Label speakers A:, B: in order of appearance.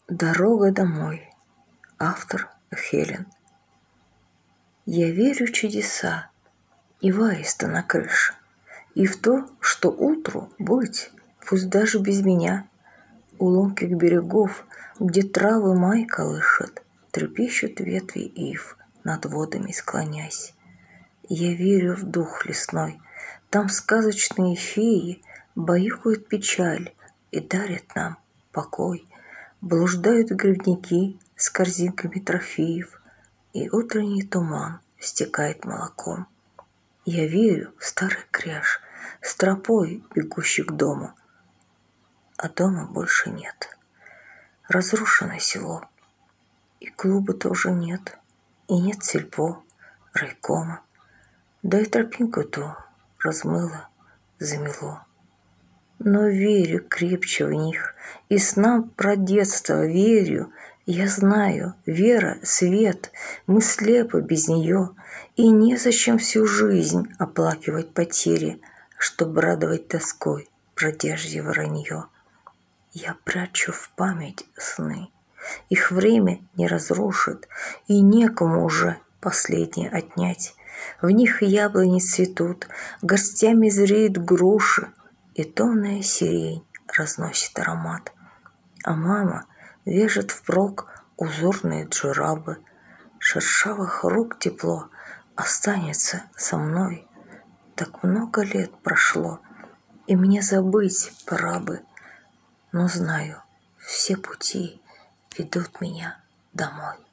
A: Дорога домой. Автор Хелен. Я верю в чудеса и в аиста на крыше, и в то, что утру быть, пусть даже без меня. У ломких берегов, где травы май колышет, трепещут ветви ив, над водами склонясь. Я верю в дух лесной, там сказочные феи баюкают печаль и дарят нам покой. Блуждают грибники с корзинками трофеев, и утренний туман стекает молоком. Я верю в старый кряж с тропой, бегущей к дому, а дома больше нет. Разрушено село, и клуба тоже нет, и нет сельпо, райкома, да и тропинку ту размыло, замело. Но верю крепче в них, и снам про детство верю. Я знаю, вера — свет, мы слепы без нее, и незачем всю жизнь оплакивать потери, чтоб радовать тоской бродяжье вранье. Я прячу в память сны, их время не разрушит, и некому уже последнее отнять. В них яблони цветут, горстями зреют груши, и томная сирень разносит аромат. А мама вяжет впрок узорные джурабы. Шершавых рук тепло останется со мной. Так много лет прошло, и мне забыть пора бы. Но знаю, все пути ведут меня домой.